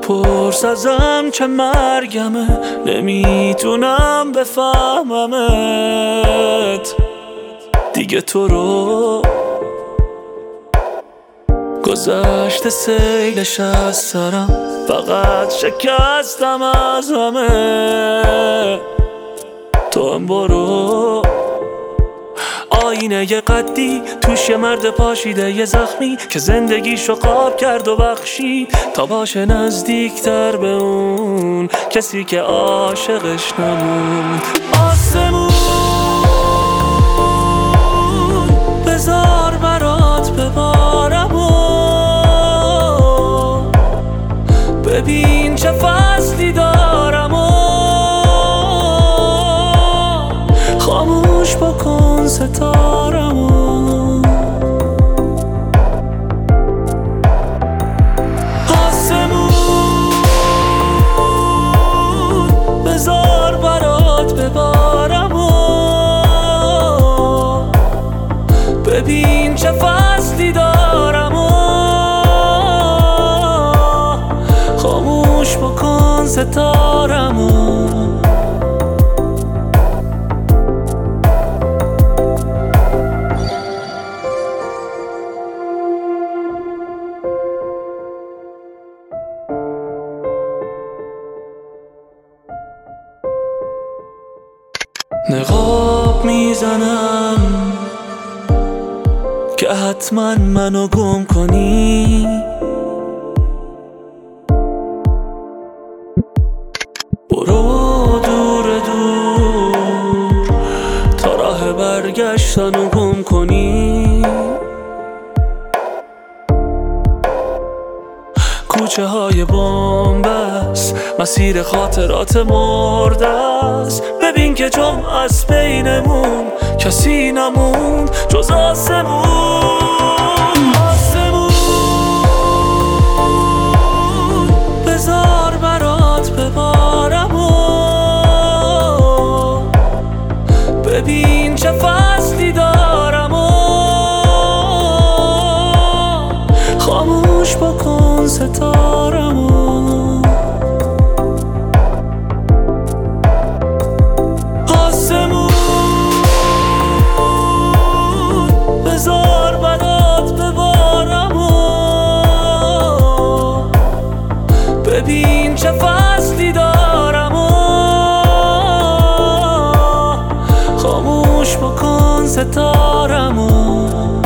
بپرس ازم چه مرگمه، نمیتونم بفهممت دیگه. تو رو گذشته سیلش از سرم، فقط شکستم از همه. تو هم برو آینه ی قدی، توش یه مرد پاشیده یه زخمی که زندگیشو قاب کرد و بخشید تا باشه نزدیکتر به اون کسی که عاشقش نموند. آسمون بذار برات ببارم و ببین چه فصلی دارم و خاموش بکن ستارمو. آسمون بذار برات ببارم و ببین چه فصلی دارم و خاموش بکن ستارمو. نقاب میزنم که حتما منو گم کنی، برو دور دور تا راه برگشتنو گم کنی. کوچه های بن‌بست مسیر خاطرات مرده است، ببین که جمع از بینمون کسی نموند جز آسمون. آسمون بذار برات ببارم و ببین چه فصلی دارم و خاموش بکن ستارمو. آسمون بذار برات ببارم و ببین چه فصلی دارم و خاموش بکن ستارمو.